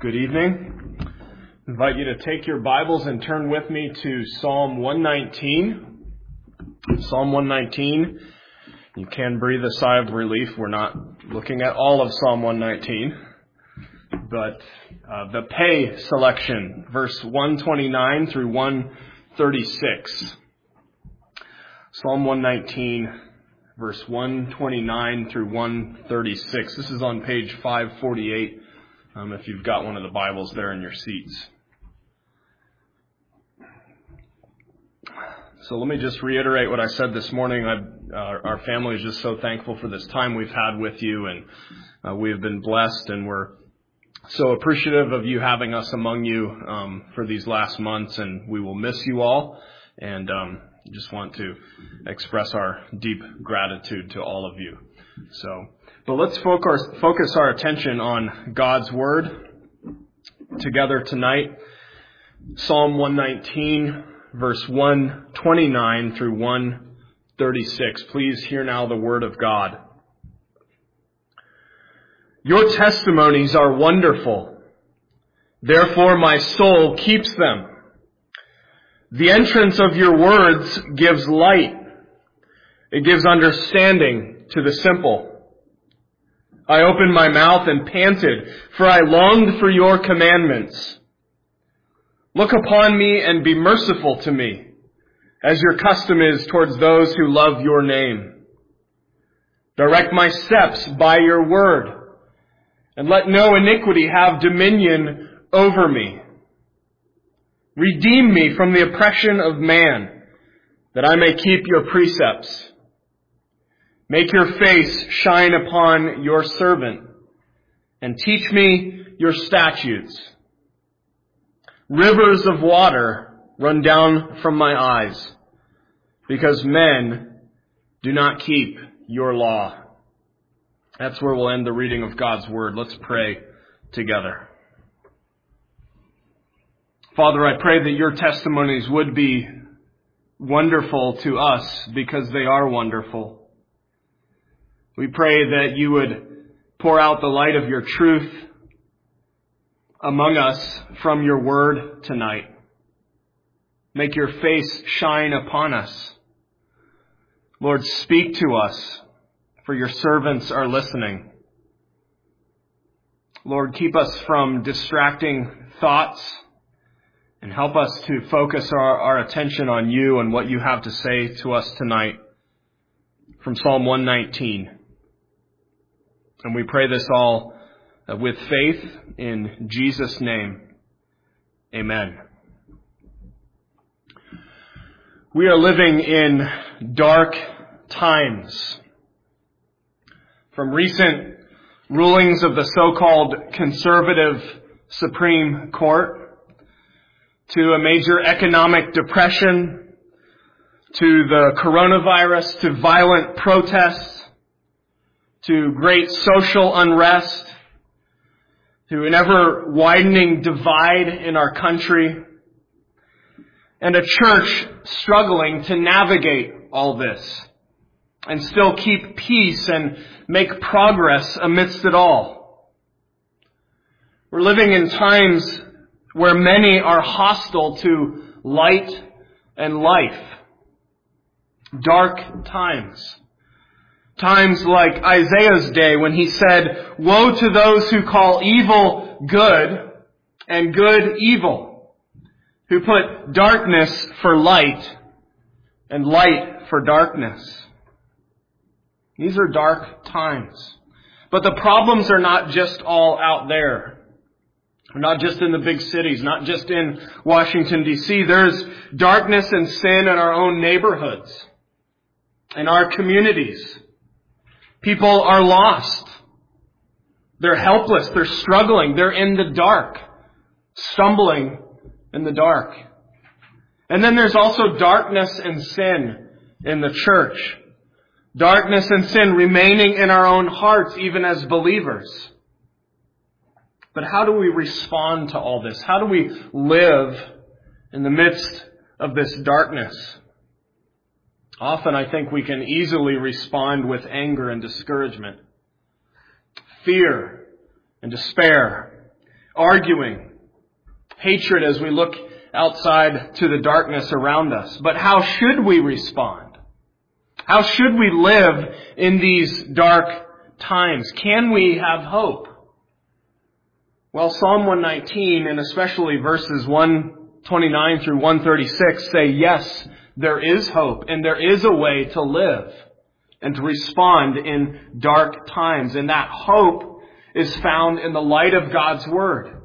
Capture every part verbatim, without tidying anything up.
Good evening. I invite you to take your Bibles and turn with me to Psalm one nineteen. Psalm one nineteen. You can breathe a sigh of relief. We're not looking at all of Psalm one nineteen, but uh, the pay selection, verse one twenty-nine through one thirty-six. Psalm one nineteen, verse one twenty-nine through one thirty-six. This is on page five forty-eight. Um, if you've got one of the Bibles there in your seats. So let me just reiterate what I said this morning. I, uh, our family is just so thankful for this time we've had with you, and uh, we have been blessed, and we're so appreciative of you having us among you um, for these last months, and we will miss you all, and um, just want to express our deep gratitude to all of you. So. But let's focus, focus our attention on God's Word together tonight. Psalm one nineteen, verse one twenty-nine through one thirty-six. Please hear now the Word of God. Your testimonies are wonderful. Therefore my soul keeps them. The entrance of your words gives light. It gives understanding to the simple. I opened my mouth and panted, for I longed for your commandments. Look upon me and be merciful to me, as your custom is towards those who love your name. Direct my steps by your word, and let no iniquity have dominion over me. Redeem me from the oppression of man, that I may keep your precepts. Make your face shine upon your servant, and teach me your statutes. Rivers of water run down from my eyes, because men do not keep your law. That's where we'll end the reading of God's Word. Let's pray together. Father, I pray that your testimonies would be wonderful to us, because they are wonderful. We pray that you would pour out the light of your truth among us from your word tonight. Make your face shine upon us. Lord, speak to us, for your servants are listening. Lord, keep us from distracting thoughts and help us to focus our, our attention on you and what you have to say to us tonight from Psalm one nineteen. And we pray this all with faith in Jesus' name. Amen. We are living in dark times. From recent rulings of the so-called conservative Supreme Court to a major economic depression to the coronavirus to violent protests to great social unrest, to an ever-widening divide in our country, and a church struggling to navigate all this and still keep peace and make progress amidst it all. We're living in times where many are hostile to light and life. Dark times. Times like Isaiah's day when he said, "Woe to those who call evil good and good evil, who put darkness for light and light for darkness." These are dark times. But the problems are not just all out there. Not just in the big cities, not just in Washington, D C There's darkness and sin in our own neighborhoods, in our communities. People are lost. They're helpless. They're struggling. They're in the dark, stumbling in the dark. And then there's also darkness and sin in the church. Darkness and sin remaining in our own hearts, even as believers. But how do we respond to all this? How do we live in the midst of this darkness? Often I think we can easily respond with anger and discouragement, fear and despair. arguing, hatred as we look outside to the darkness around us. But how should we respond? How should we live in these dark times? Can we have hope? Well, Psalm one nineteen, and especially verses one twenty-nine through one thirty-six, say, yes, there is hope, and there is a way to live and to respond in dark times. And that hope is found in the light of God's Word.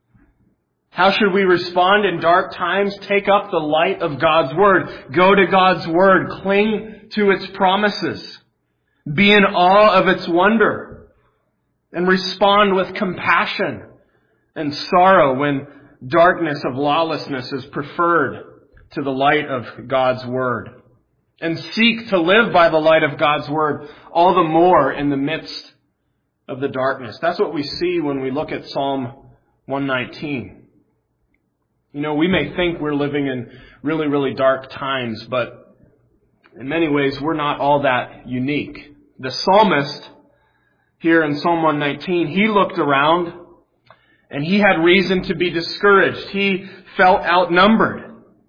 How should we respond in dark times? Take up the light of God's Word. Go to God's Word. Cling to its promises. Be in awe of its wonder. And respond with compassion and sorrow when darkness of lawlessness is preferred to the light of God's Word. And seek to live by the light of God's Word all the more in the midst of the darkness. That's what we see when we look at Psalm one nineteen. You know, we may think we're living in really, really dark times, but in many ways we're not all that unique. The psalmist here in Psalm one nineteen, he looked around and he had reason to be discouraged. He felt outnumbered.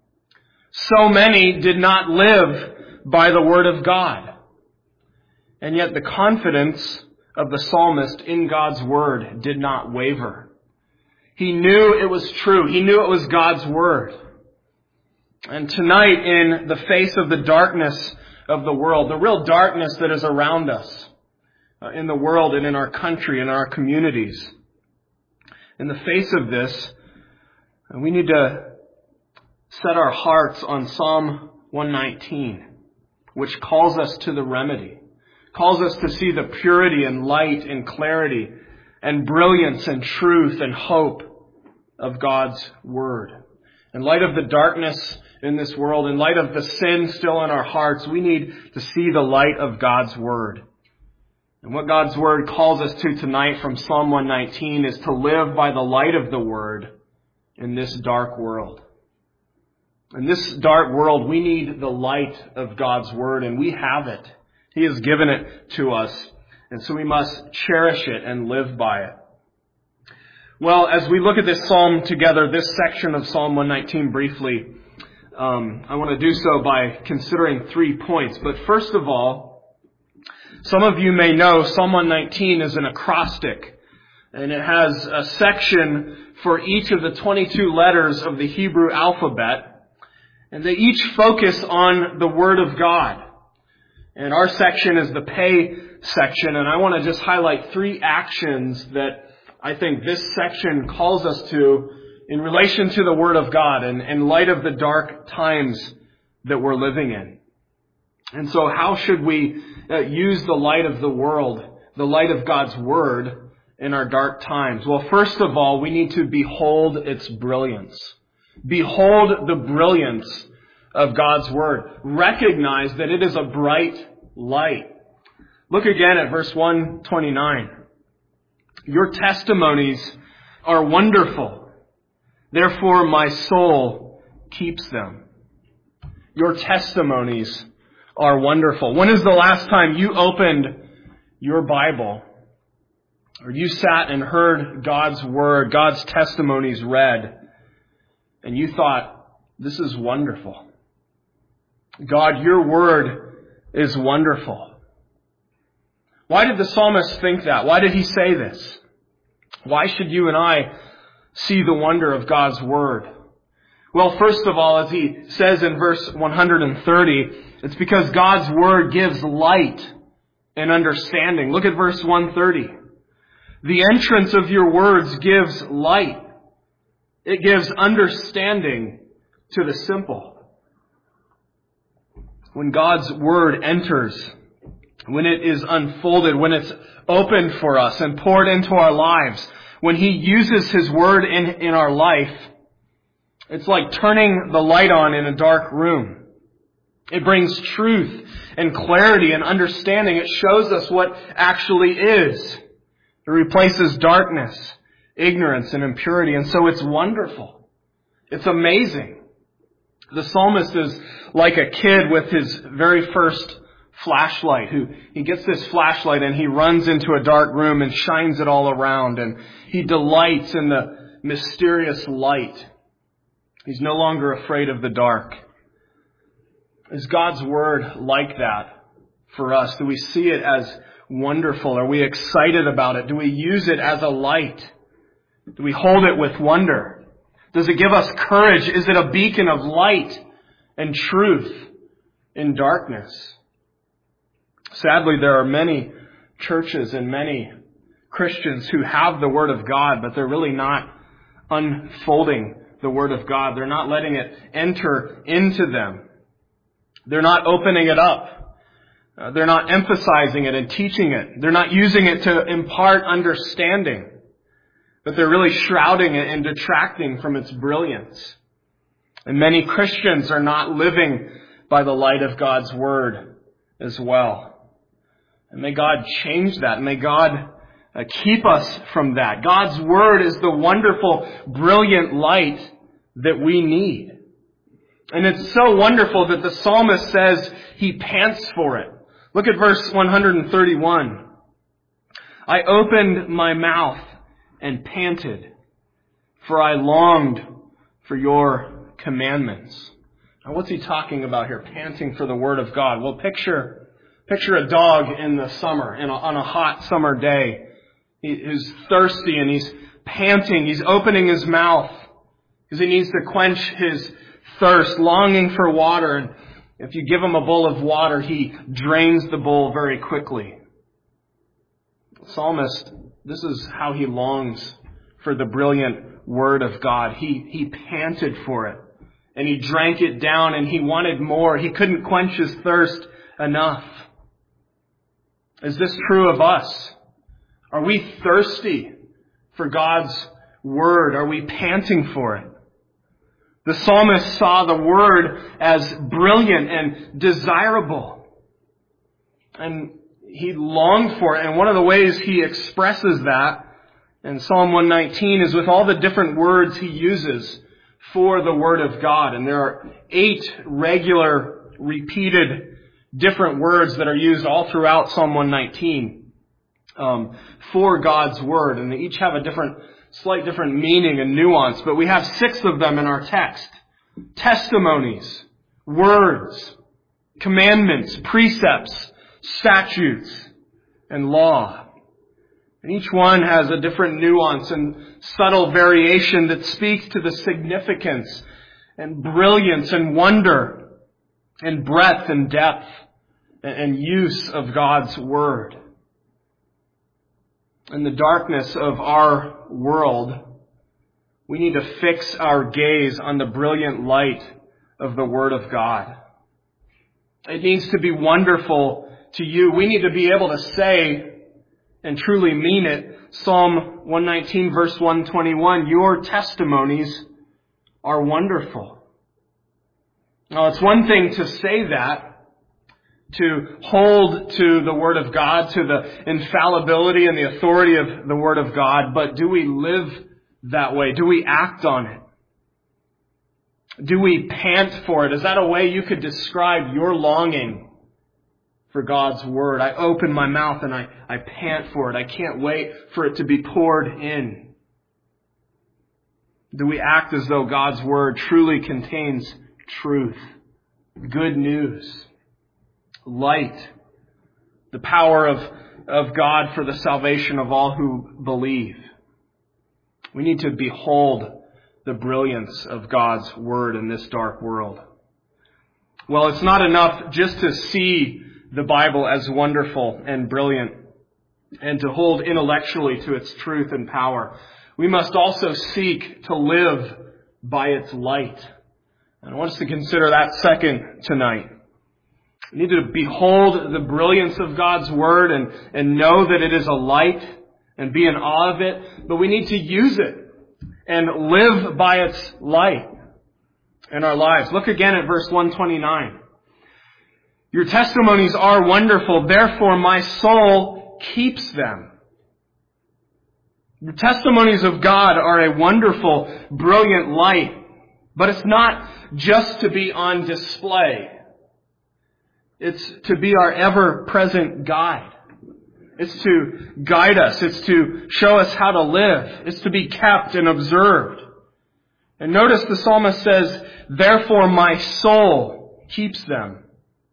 So many did not live by the Word of God. And yet the confidence of the psalmist in God's Word did not waver. He knew it was true. He knew it was God's Word. And tonight, in the face of the darkness of the world, the real darkness that is around us, uh, in the world and in our country and our communities, in the face of this, we need to set our hearts on Psalm one nineteen, which calls us to the remedy, calls us to see the purity and light and clarity and brilliance and truth and hope of God's Word. In light of the darkness in this world, in light of the sin still in our hearts, we need to see the light of God's Word. And what God's Word calls us to tonight from Psalm one nineteen is to live by the light of the Word in this dark world. In this dark world, we need the light of God's Word, and we have it. He has given it to us, and so we must cherish it and live by it. Well, as we look at this psalm together, this section of Psalm one nineteen briefly, um, I want to do so by considering three points. But first of all, some of you may know Psalm one nineteen is an acrostic, and it has a section for each of the twenty-two letters of the Hebrew alphabet, and they each focus on the Word of God. And our section is the pay section, and I want to just highlight three actions that I think this section calls us to in relation to the Word of God and in light of the dark times that we're living in. And so how should we uh, use the light of the world, the light of God's Word in our dark times? Well, first of all, we need to behold its brilliance. Behold the brilliance of God's Word. Recognize that it is a bright light. Look again at verse one twenty-nine. Your testimonies are wonderful. Therefore my soul keeps them. Your testimonies are wonderful. When is the last time you opened your Bible, or you sat and heard God's Word, God's testimonies read, and you thought, this is wonderful? God, your Word is wonderful. Why did the psalmist think that? Why did he say this? Why should you and I see the wonder of God's Word? Well, first of all, as he says in verse one thirty, it's because God's Word gives light and understanding. Look at verse one thirty. The entrance of your words gives light. It gives understanding to the simple. When God's Word enters, when it is unfolded, when it's opened for us and poured into our lives, when He uses His Word in, in our life, it's like turning the light on in a dark room. It brings truth and clarity and understanding. It shows us what actually is. It replaces darkness, ignorance, and impurity. And so it's wonderful. It's amazing. The psalmist is like a kid with his very first flashlight, who he gets this flashlight and he runs into a dark room and shines it all around, and he delights in the mysterious light. He's no longer afraid of the dark. Is God's Word like that for us? Do we see it as wonderful? Are we excited about it? Do we use it as a light? Do we hold it with wonder? Does it give us courage? Is it a beacon of light and truth in darkness? Sadly, there are many churches and many Christians who have the Word of God, but they're really not unfolding the Word of God. They're not letting it enter into them. They're not opening it up. Uh, they're not emphasizing it and teaching it. They're not using it to impart understanding, but they're really shrouding it and detracting from its brilliance. And many Christians are not living by the light of God's Word as well. And may God change that. May God uh, keep us from that. God's Word is the wonderful, brilliant light that we need. And it's so wonderful that the psalmist says he pants for it. Look at verse one thirty-one. I opened my mouth and panted, for I longed for your commandments. Now, what's he talking about here? Panting for the Word of God. Well, picture picture a dog in the summer, in a, on a hot summer day. He, he's thirsty and he's panting. He's opening his mouth because he needs to quench his thirst, longing for water. And if you give him a bowl of water, he drains the bowl very quickly. The psalmist, this is how he longs for the brilliant Word of God. He, he panted for it, and he drank it down, and he wanted more. He couldn't quench his thirst enough. Is this true of us? Are we thirsty for God's Word? Are we panting for it? The psalmist saw the Word as brilliant and desirable, and he longed for it. And one of the ways he expresses that in Psalm one nineteen is with all the different words he uses for the Word of God. And there are eight regular, repeated, different words that are used all throughout Psalm one nineteen um, for God's Word. And they each have a different, slight different meaning and nuance. But we have six of them in our text. Testimonies, words, commandments, precepts, statutes, and law. And each one has a different nuance and subtle variation that speaks to the significance and brilliance and wonder and breadth and depth and use of God's Word. In the darkness of our world, we need to fix our gaze on the brilliant light of the Word of God. It needs to be wonderful to you. We need to be able to say, and truly mean it, Psalm one nineteen verse one twenty-one, your testimonies are wonderful. Now, it's one thing to say that, to hold to the Word of God, to the infallibility and the authority of the Word of God, but do we live that way? Do we act on it? Do we pant for it? Is that a way you could describe your longing for God's Word? I open my mouth and I, I pant for it. I can't wait for it to be poured in. Do we act as though God's Word truly contains truth, good news, light, the power of, of God for the salvation of all who believe? We need to behold the brilliance of God's Word in this dark world. Well, it's not enough just to see the Bible as wonderful and brilliant and to hold intellectually to its truth and power. We must also seek to live by its light. And I want us to consider that second tonight. We need to behold the brilliance of God's Word and, and know that it is a light and be in awe of it, but we need to use it and live by its light in our lives. Look again at verse one twenty-nine. Your testimonies are wonderful, therefore my soul keeps them. The testimonies of God are a wonderful, brilliant light, but it's not just to be on display. It's to be our ever-present guide. It's to guide us. It's to show us how to live. It's to be kept and observed. And notice the psalmist says, therefore my soul keeps them.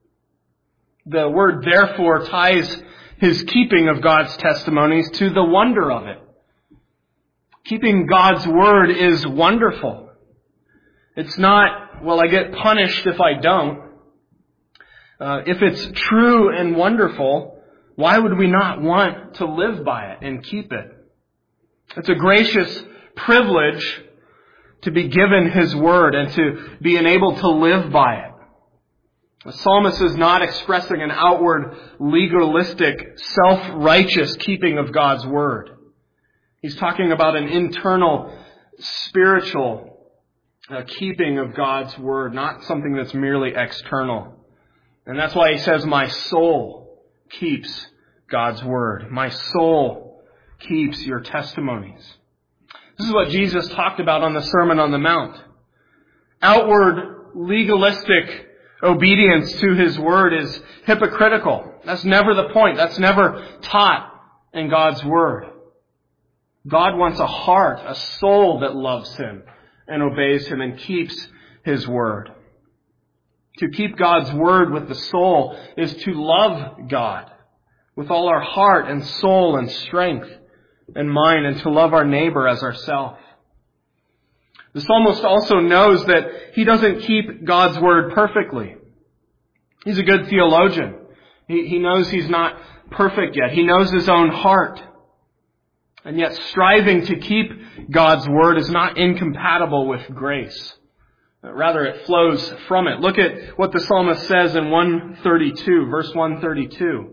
The word therefore ties his keeping of God's testimonies to the wonder of it. Keeping God's word is wonderful. It's not, well, I get punished if I don't. Uh, if it's true and wonderful, why would we not want to live by it and keep it? It's a gracious privilege to be given his word and to be enabled to live by it. The psalmist is not expressing an outward, legalistic, self-righteous keeping of God's word. He's talking about an internal, spiritual uh, keeping of God's word, not something that's merely external. And that's why he says, my soul keeps God's word. My soul keeps your testimonies. This is what Jesus talked about on the Sermon on the Mount. Outward, legalistic obedience to his word is hypocritical. That's never the point. That's never taught in God's word. God wants a heart, a soul that loves him and obeys him and keeps his word. To keep God's word with the soul is to love God with all our heart and soul and strength and mind, and to love our neighbor as ourselves. The psalmist also knows that he doesn't keep God's word perfectly. He's a good theologian. He, he knows he's not perfect yet. He knows his own heart. And yet striving to keep God's word is not incompatible with grace. Rather, it flows from it. Look at what the psalmist says in one thirty-two, verse one thirty-two.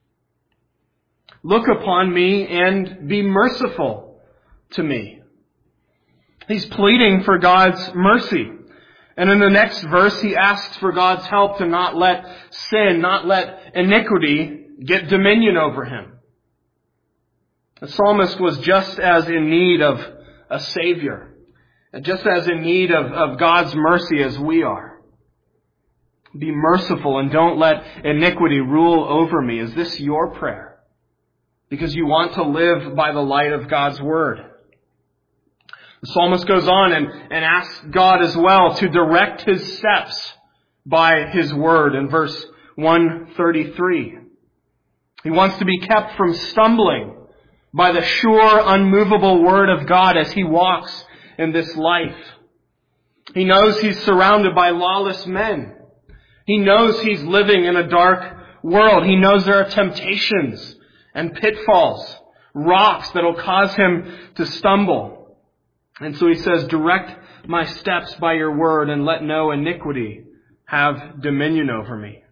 Look upon me and be merciful to me. He's pleading for God's mercy. And in the next verse, he asks for God's help to not let sin, not let iniquity get dominion over him. The psalmist was just as in need of a Savior, just as in need of, of God's mercy as we are. Be merciful and don't let iniquity rule over me. Is this your prayer? Because you want to live by the light of God's word. The psalmist goes on and, and asks God as well to direct his steps by his word in verse one thirty-three. He wants to be kept from stumbling by the sure, unmovable word of God as he walks in this life. He knows he's surrounded by lawless men. He knows he's living in a dark world. He knows there are temptations and pitfalls, rocks that will cause him to stumble. And so he says, direct my steps by your word and let no iniquity have dominion over me.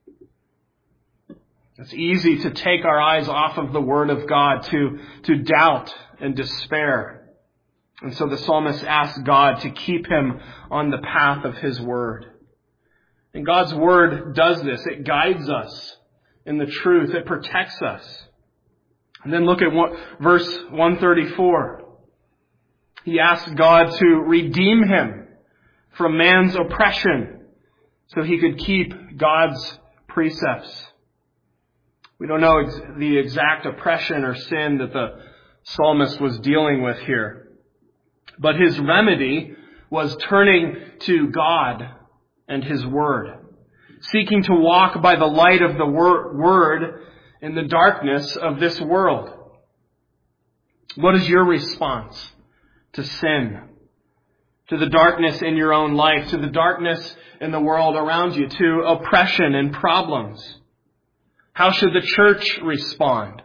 It's easy to take our eyes off of the word of God, to, to doubt and despair. And so the psalmist asks God to keep him on the path of his word. And God's word does this. It guides us in the truth. It protects us. And then look at what, verse one thirty-four. He asks God to redeem him from man's oppression so he could keep God's precepts. We don't know ex- the exact oppression or sin that the psalmist was dealing with here. But his remedy was turning to God and his word, seeking to walk by the light of the wor- word in the darkness of this world. What is your response to sin, to the darkness in your own life, to the darkness in the world around you, to oppression and problems? How should the church respond?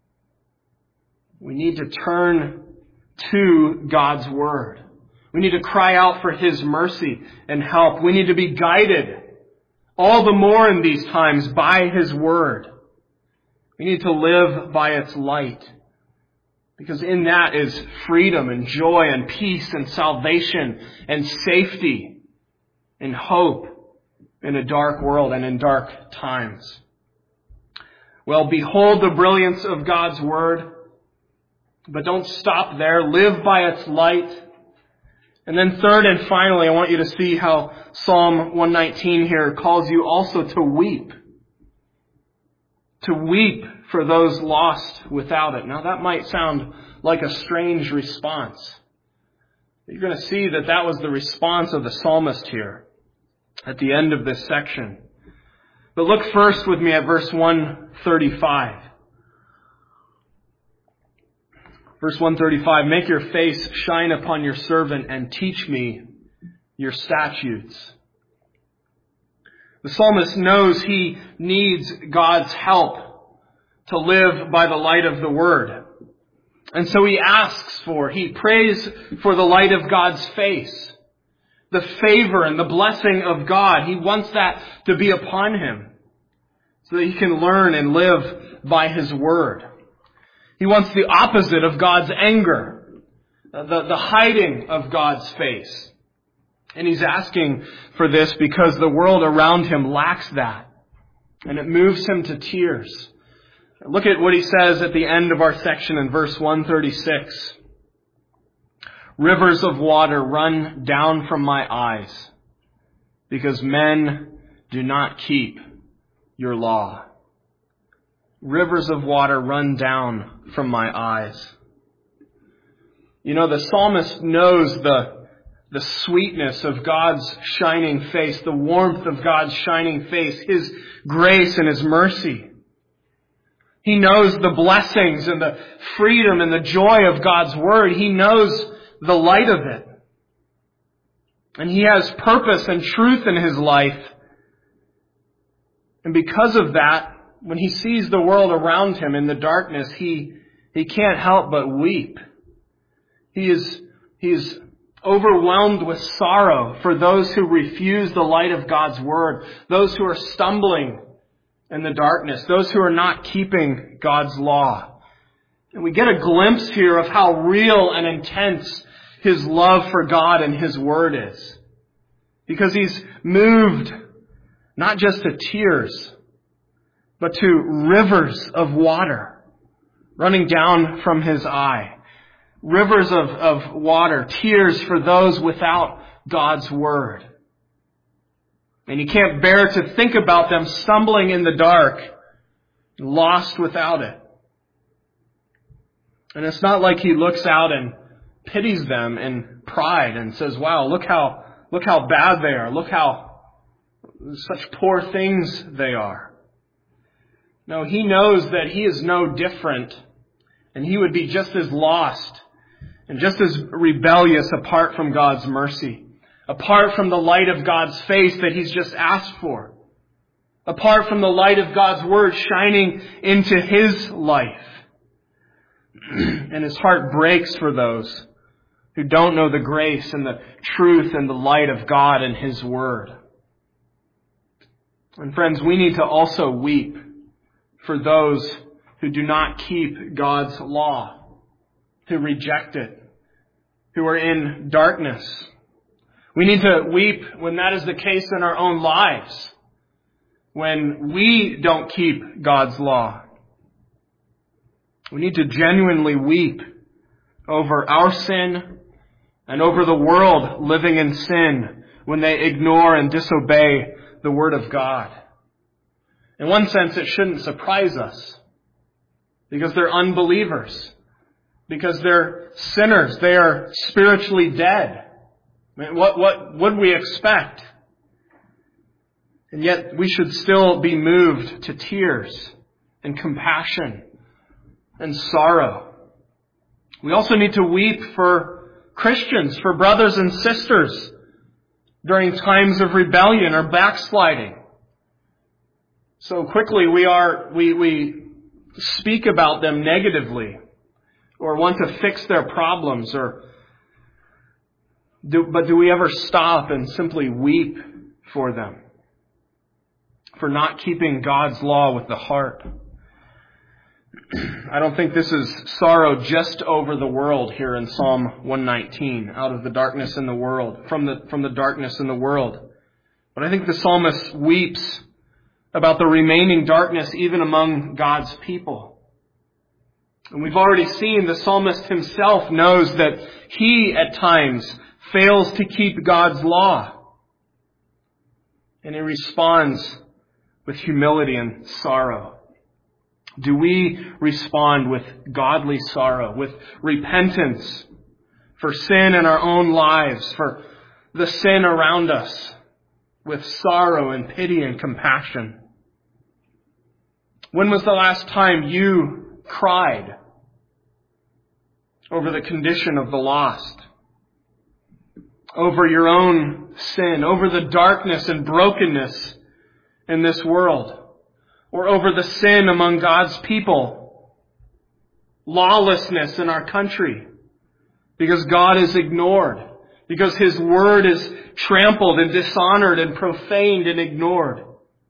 We need to turn to God's word. We need to cry out for his mercy and help. We need to be guided all the more in these times by his word. We need to live by its light, because in that is freedom and joy and peace and salvation and safety and hope in a dark world and in dark times. Well, behold the brilliance of God's word, but don't stop there. Live by its light. And then third and finally, I want you to see how Psalm one nineteen here calls you also to weep to weep for those lost without it. Now that might sound like a strange response. You're going to see that that was the response of the psalmist here at the end of this section. But look first with me at verse one thirty-five. Verse one thirty-five, make your face shine upon your servant and teach me your statutes. The psalmist knows he needs God's help to live by the light of the Word. And so he asks for, he prays for the light of God's face, the favor and the blessing of God. He wants that to be upon him so that he can learn and live by His Word. He wants the opposite of God's anger, the, the hiding of God's face. And he's asking for this because the world around him lacks that. And it moves him to tears. Look at what he says at the end of our section in verse one thirty-six. Rivers of water run down from my eyes because men do not keep your law. Rivers of water run down from my eyes. You know, the psalmist knows the, the sweetness of God's shining face, the warmth of God's shining face, His grace and His mercy. He knows the blessings and the freedom and the joy of God's Word. He knows the light of it. And he has purpose and truth in his life. And because of that, when he sees the world around him in the darkness, he, he can't help but weep. He is, he is overwhelmed with sorrow for those who refuse the light of God's Word, those who are stumbling in the darkness, those who are not keeping God's law. And we get a glimpse here of how real and intense his love for God and His Word is. Because he's moved not just to tears, but to rivers of water running down from his eye. Rivers of, of water, tears for those without God's Word. And he can't bear to think about them stumbling in the dark, lost without it. And it's not like he looks out and pities them in pride and says, wow, look how, look how bad they are. Look how such poor things they are. No, he knows that he is no different, and he would be just as lost and just as rebellious apart from God's mercy, apart from the light of God's face that he's just asked for, apart from the light of God's Word shining into his life. And his heart breaks for those who don't know the grace and the truth and the light of God and His Word. And friends, we need to also weep for those who do not keep God's law, who reject it, who are in darkness. We need to weep when that is the case in our own lives, when we don't keep God's law. We need to genuinely weep over our sin and over the world living in sin when they ignore and disobey the Word of God. In one sense, it shouldn't surprise us because they're unbelievers, because they're sinners. They are spiritually dead. I mean, what, what would we expect? And yet we should still be moved to tears and compassion and sorrow. We also need to weep for Christians, for brothers and sisters during times of rebellion or backsliding. So quickly we are, we, we speak about them negatively or want to fix their problems, or do, but do we ever stop and simply weep for them, for not keeping God's law with the heart? I don't think this is sorrow just over the world here in Psalm one nineteen, out of the darkness in the world, from the, from the darkness in the world. But I think the psalmist weeps about the remaining darkness even among God's people. And we've already seen the psalmist himself knows that he at times fails to keep God's law. And he responds with humility and sorrow. Do we respond with godly sorrow, with repentance for sin in our own lives, for the sin around us, with sorrow and pity and compassion? When was the last time you cried over the condition of the lost, over your own sin, over the darkness and brokenness in this world, or over the sin among God's people, lawlessness in our country, because God is ignored, because His word is trampled and dishonored and profaned and ignored?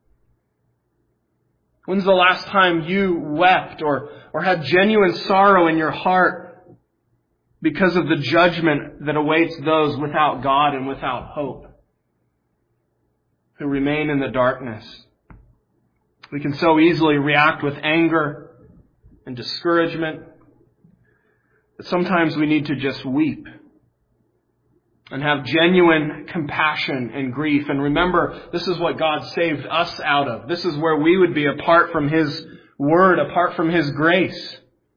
When's the last time you wept or, or had genuine sorrow in your heart because of the judgment that awaits those without God and without hope, who remain in the darkness? We can so easily react with anger and discouragement, but sometimes we need to just weep and have genuine compassion and grief. And remember, this is what God saved us out of. This is where we would be apart from His word, apart from His grace.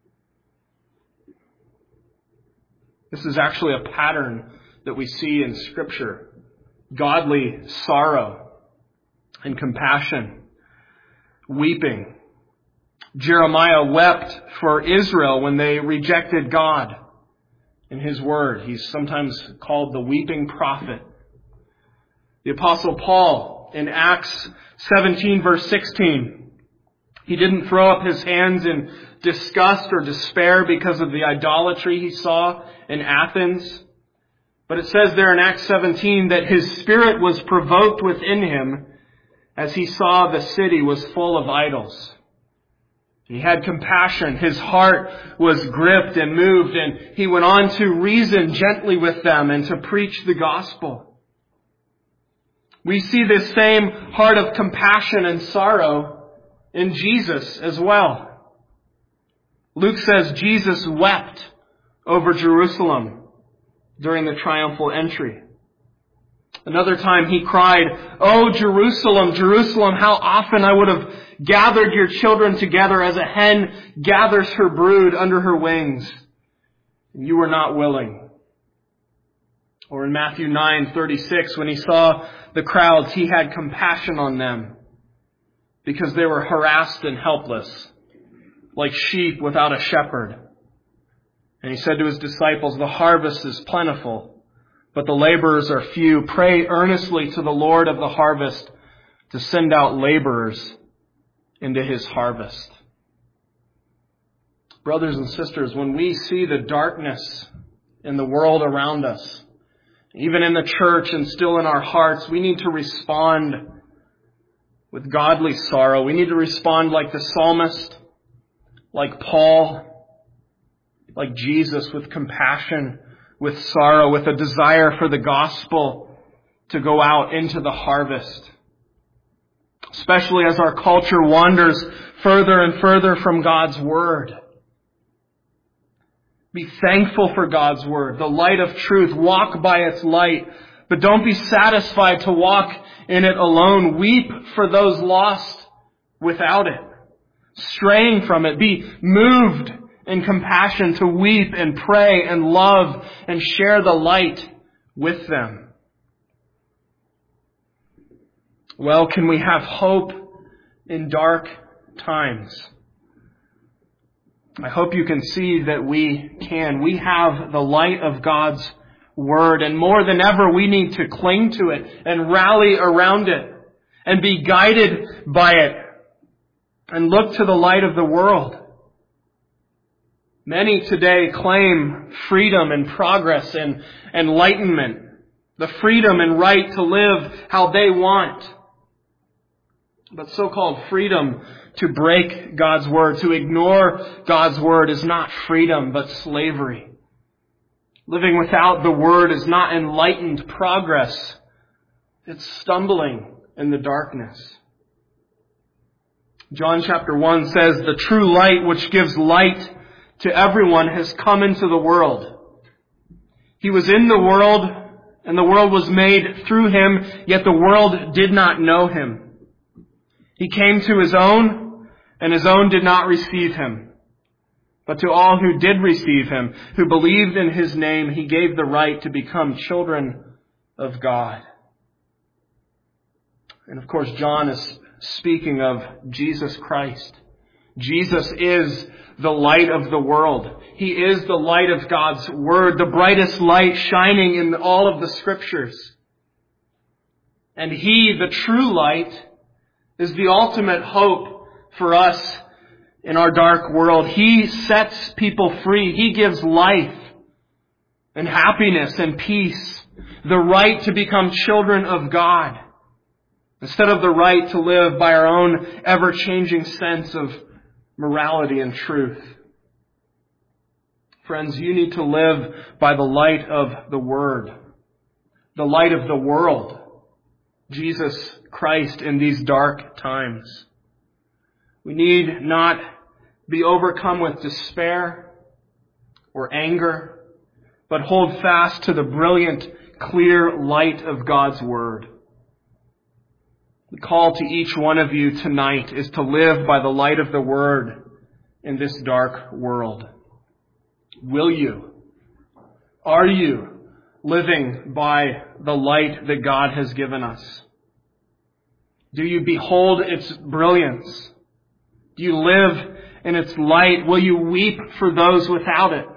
This is actually a pattern that we see in Scripture. Godly sorrow and compassion. Weeping. Jeremiah wept for Israel when they rejected God in His word. He's sometimes called the weeping prophet. The Apostle Paul in Acts seventeen verse sixteen, he didn't throw up his hands in disgust or despair because of the idolatry he saw in Athens. But it says there in Acts seventeen that his spirit was provoked within him as he saw the city was full of idols. He had compassion. His heart was gripped and moved, and he went on to reason gently with them and to preach the gospel. We see this same heart of compassion and sorrow in Jesus as well. Luke says Jesus wept over Jerusalem during the triumphal entry. Another time he cried, "Oh, Jerusalem, Jerusalem, how often I would have gathered your children together as a hen gathers her brood under her wings. And you were not willing." Or in Matthew nine thirty-six, when he saw the crowds, he had compassion on them because they were harassed and helpless, like sheep without a shepherd. And he said to his disciples, "The harvest is plentiful, but the laborers are few. Pray earnestly to the Lord of the harvest to send out laborers into His harvest." Brothers and sisters, when we see the darkness in the world around us, even in the church and still in our hearts, we need to respond with godly sorrow. We need to respond like the psalmist, like Paul, like Jesus, with compassion, with sorrow, with a desire for the gospel to go out into the harvest. Especially as our culture wanders further and further from God's word. Be thankful for God's word, the light of truth. Walk by its light, but don't be satisfied to walk in it alone. Weep for those lost without it, straying from it. Be moved in compassion to weep and pray and love and share the light with them. Well, can we have hope in dark times? I hope you can see that we can. We have the light of God's word, and more than ever, we need to cling to it and rally around it and be guided by it and look to the light of the world. Many today claim freedom and progress and enlightenment, the freedom and right to live how they want. But so-called freedom to break God's word, to ignore God's word, is not freedom, but slavery. Living without the word is not enlightened progress. It's stumbling in the darkness. John chapter one says, "The true light which gives light to everyone has come into the world. He was in the world, and the world was made through Him, yet the world did not know Him. He came to His own, and his own did not receive him. But to all who did receive him, who believed in his name, he gave the right to become children of God. And of course, John is speaking of Jesus Christ. Jesus is the light of the world. He is the light of God's Word, the brightest light shining in all of the Scriptures. And He, the true light, is the ultimate hope for us in our dark world. He sets people free. He gives life and happiness and peace. The right to become children of God, instead of the right to live by our own ever-changing sense of morality and truth. Friends, you need to live by the light of the Word, the light of the world, Jesus Christ in these dark times. We need not be overcome with despair or anger, but hold fast to the brilliant, clear light of God's Word. The call to each one of you tonight is to live by the light of the Word in this dark world. Will you? Are you living by the light that God has given us? Do you behold its brilliance? Do you live in its light? Will you weep for those without it?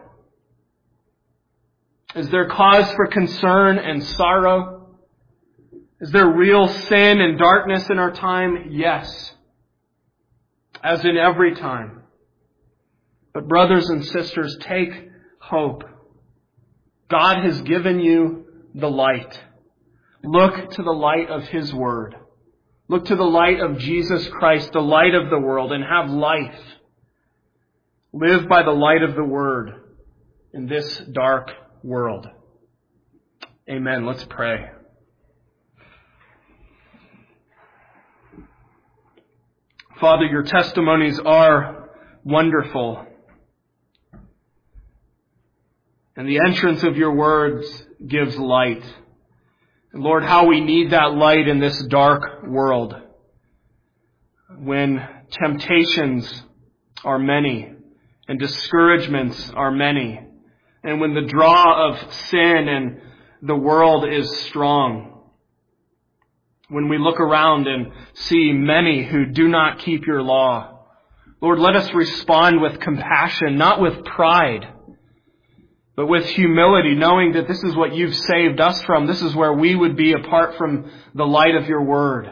Is there cause for concern and sorrow? Is there real sin and darkness in our time? Yes. As in every time. But brothers and sisters, take hope. God has given you the light. Look to the light of His Word. Look to the light of Jesus Christ, the light of the world, and have life. Live by the light of the Word in this dark world. Amen. Let's pray. Father, your testimonies are wonderful. And the entrance of your words gives light. And Lord, how we need that light in this dark world. When temptations are many and discouragements are many. And when the draw of sin and the world is strong. When we look around and see many who do not keep your law. Lord, let us respond with compassion, not with pride, but with humility, knowing that this is what you've saved us from. This is where we would be apart from the light of your word.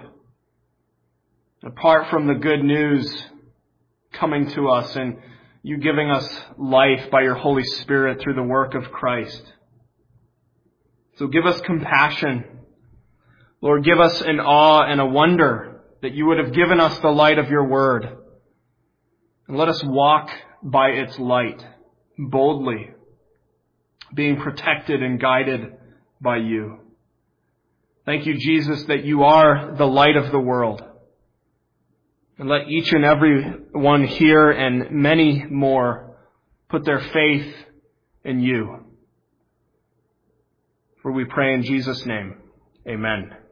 Apart from the good news coming to us and you giving us life by your Holy Spirit through the work of Christ. So give us compassion. Lord, give us an awe and a wonder that you would have given us the light of your word. And let us walk by its light boldly, being protected and guided by you. Thank you, Jesus, that you are the light of the world. And let each and every one here and many more put their faith in you. For we pray in Jesus' name. Amen.